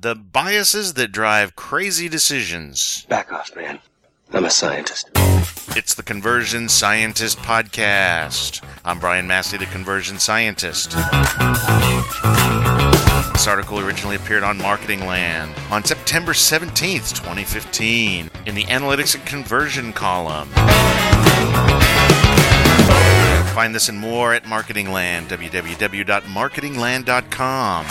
The biases that drive crazy decisions. Back off, man. I'm a scientist. It's the Conversion Scientist Podcast. I'm Brian Massey, the Conversion Scientist. This article originally appeared on Marketing Land on September 17th, 2015, in the Analytics and Conversion column. Find this and more at Marketing Land, www.marketingland.com.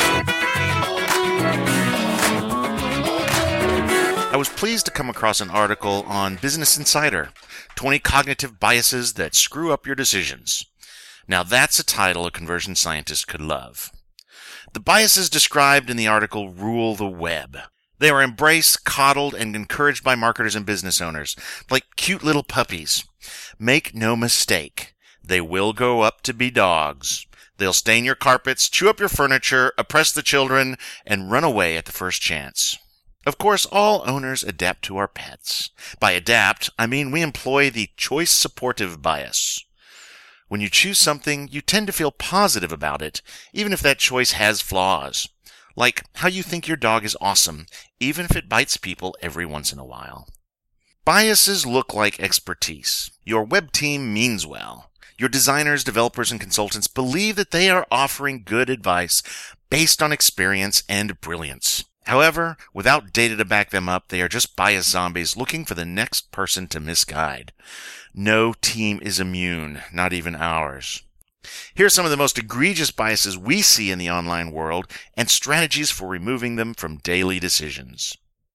I was pleased to come across an article on Business Insider, 20 Cognitive Biases That Screw Up Your Decisions. Now that's a title a conversion scientist could love. The biases described in the article rule the web. They are embraced, coddled, and encouraged by marketers and business owners, like cute little puppies. Make no mistake, they will grow up to be dogs. They'll stain your carpets, chew up your furniture, oppress the children, and run away at the first chance. Of course, all owners adapt to our pets. By adapt, I mean we employ the choice supportive bias. When you choose something, you tend to feel positive about it, even if that choice has flaws. Like how you think your dog is awesome, even if it bites people every once in a while. Biases look like expertise. Your web team means well. Your designers, developers, and consultants believe that they are offering good advice based on experience and brilliance. However, without data to back them up, they are just bias zombies looking for the next person to misguide. No team is immune, not even ours. Here are some of the most egregious biases we see in the online world and strategies for removing them from daily decisions.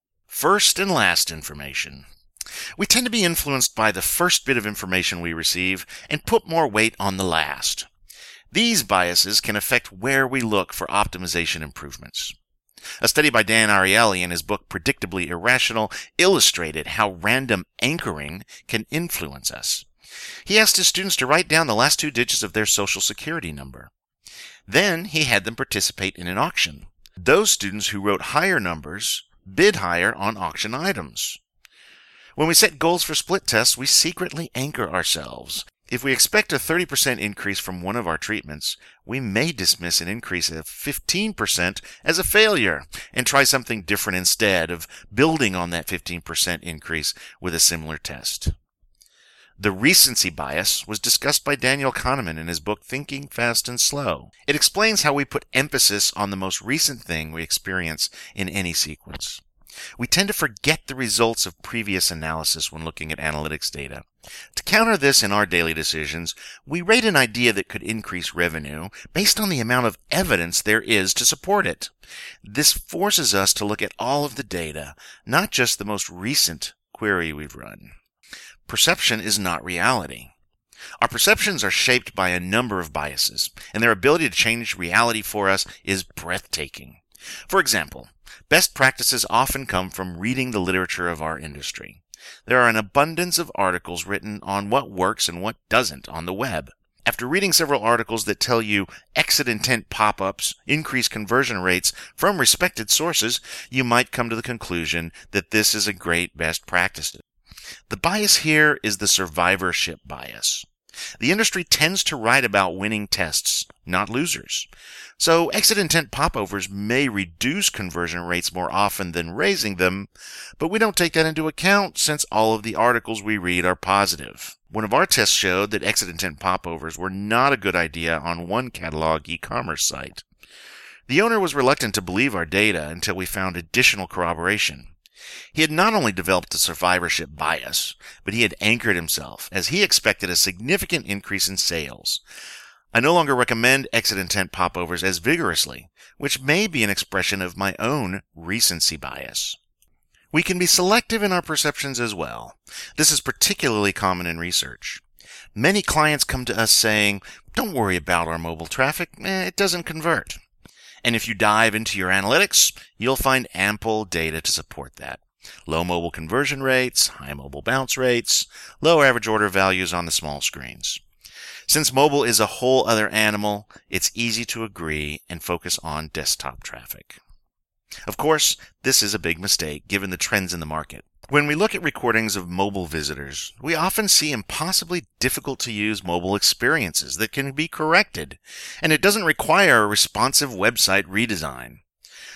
First and last information. We tend to be influenced by the first bit of information we receive and put more weight on the last. These biases can affect where we look for optimization improvements. A study by Dan Ariely in his book Predictably Irrational illustrated how random anchoring can influence us. He asked his students to write down the last 2 digits of their social security number. Then he had them participate in an auction. Those students who wrote higher numbers bid higher on auction items. When we set goals for split tests, we secretly anchor ourselves. If we expect a 30% increase from one of our treatments, we may dismiss an increase of 15% as a failure and try something different instead of building on that 15% increase with a similar test. The recency bias was discussed by Daniel Kahneman in his book Thinking Fast and Slow. It explains how we put emphasis on the most recent thing we experience in any sequence. We tend to forget the results of previous analysis when looking at analytics data. To counter this in our daily decisions, we rate an idea that could increase revenue based on the amount of evidence there is to support it. This forces us to look at all of the data, not just the most recent query we've run. Perception is not reality. Our perceptions are shaped by a number of biases, and their ability to change reality for us is breathtaking. For example, best practices often come from reading the literature of our industry. There are an abundance of articles written on what works and what doesn't on the web. After reading several articles that tell you exit intent pop-ups increase conversion rates from respected sources, you might come to the conclusion that this is a great best practice. The bias here is the survivorship bias. The industry tends to write about winning tests, not losers. So exit intent popovers may reduce conversion rates more often than raising them, but we don't take that into account since all of the articles we read are positive. One of our tests showed that exit intent popovers were not a good idea on one catalog e-commerce site. The owner was reluctant to believe our data until we found additional corroboration. He had not only developed a survivorship bias, but he had anchored himself as he expected a significant increase in sales. I no longer recommend exit intent popovers as vigorously, which may be an expression of my own recency bias. We can be selective in our perceptions as well. This is particularly common in research. Many clients come to us saying, "Don't worry about our mobile traffic, it doesn't convert." And if you dive into your analytics, you'll find ample data to support that. Low mobile conversion rates, high mobile bounce rates, low average order values on the small screens. Since mobile is a whole other animal, it's easy to agree and focus on desktop traffic. Of course, this is a big mistake given the trends in the market. When we look at recordings of mobile visitors, we often see impossibly difficult to use mobile experiences that can be corrected, and it doesn't require a responsive website redesign.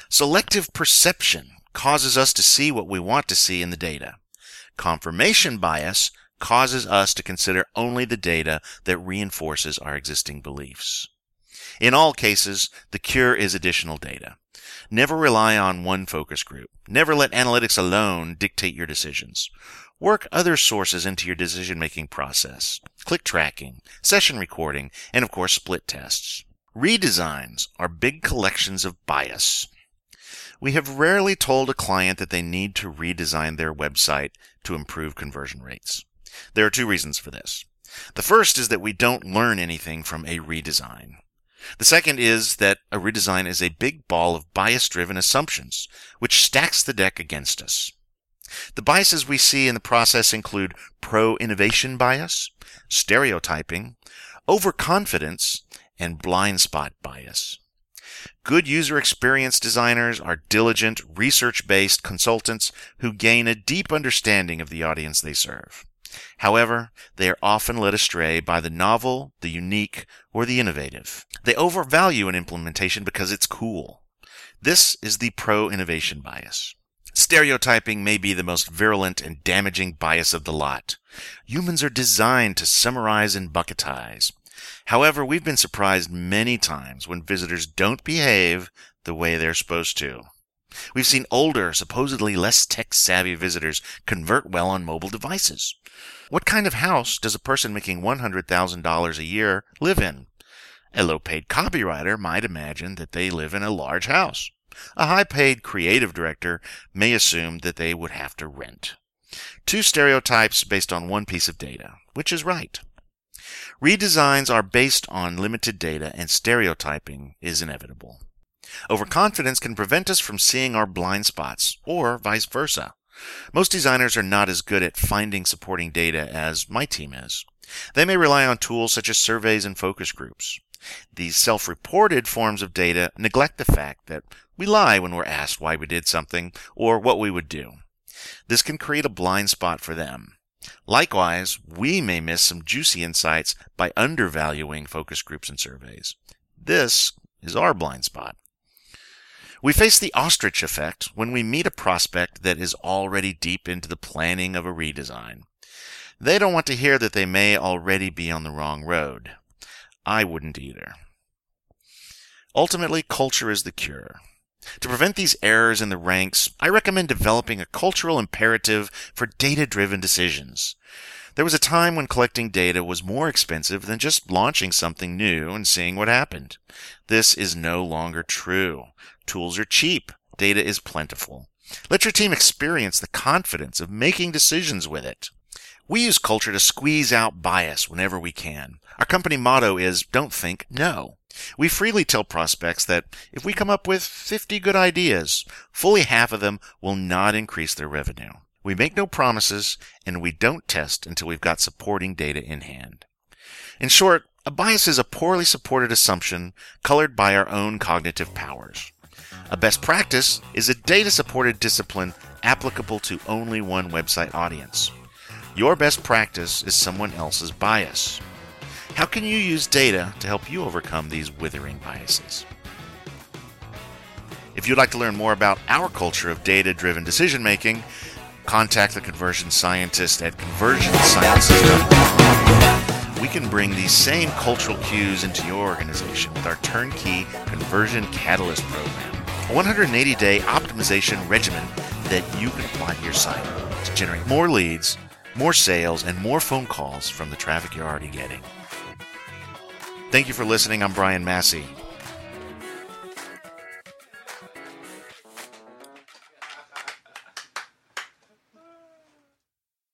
Selective perception causes us to see what we want to see in the data. Confirmation bias causes us to consider only the data that reinforces our existing beliefs. In all cases, the cure is additional data. Never rely on one focus group. Never let analytics alone dictate your decisions. Work other sources into your decision-making process. Click tracking, session recording, and of course split tests. Redesigns are big collections of bias. We have rarely told a client that they need to redesign their website to improve conversion rates. There are two reasons for this. The first is that we don't learn anything from a redesign. The second is that a redesign is a big ball of bias-driven assumptions, which stacks the deck against us. The biases we see in the process include pro-innovation bias, stereotyping, overconfidence, and blind spot bias. Good user experience designers are diligent, research-based consultants who gain a deep understanding of the audience they serve. However, they are often led astray by the novel, the unique, or the innovative. They overvalue an implementation because it's cool. This is the pro-innovation bias. Stereotyping may be the most virulent and damaging bias of the lot. Humans are designed to summarize and bucketize. However, we've been surprised many times when visitors don't behave the way they're supposed to. We've seen older, supposedly less tech-savvy visitors convert well on mobile devices. What kind of house does a person making $100,000 a year live in? A low-paid copywriter might imagine that they live in a large house. A high-paid creative director may assume that they would have to rent. Two stereotypes based on one piece of data. Which is right? Redesigns are based on limited data, and stereotyping is inevitable. Overconfidence can prevent us from seeing our blind spots, or vice versa. Most designers are not as good at finding supporting data as my team is. They may rely on tools such as surveys and focus groups. These self-reported forms of data neglect the fact that we lie when we're asked why we did something or what we would do. This can create a blind spot for them. Likewise, we may miss some juicy insights by undervaluing focus groups and surveys. This is our blind spot. We face the ostrich effect when we meet a prospect that is already deep into the planning of a redesign. They don't want to hear that they may already be on the wrong road. I wouldn't either. Ultimately, culture is the cure. To prevent these errors in the ranks, I recommend developing a cultural imperative for data-driven decisions. There was a time when collecting data was more expensive than just launching something new and seeing what happened. This is no longer true. Tools are cheap. Data is plentiful. Let your team experience the confidence of making decisions with it. We use culture to squeeze out bias whenever we can. Our company motto is, don't think, know. We freely tell prospects that if we come up with 50 good ideas, fully half of them will not increase their revenue. We make no promises, and we don't test until we've got supporting data in hand. In short, a bias is a poorly supported assumption colored by our own cognitive powers. A best practice is a data-supported discipline applicable to only one website audience. Your best practice is someone else's bias. How can you use data to help you overcome these withering biases? If you'd like to learn more about our culture of data-driven decision-making, contact the Conversion Scientist at conversionsciences.com. We can bring these same cultural cues into your organization with our turnkey Conversion Catalyst program, a 180-day optimization regimen that you can apply to your site to generate more leads, more sales, and more phone calls from the traffic you're already getting. Thank you for listening. I'm Brian Massey.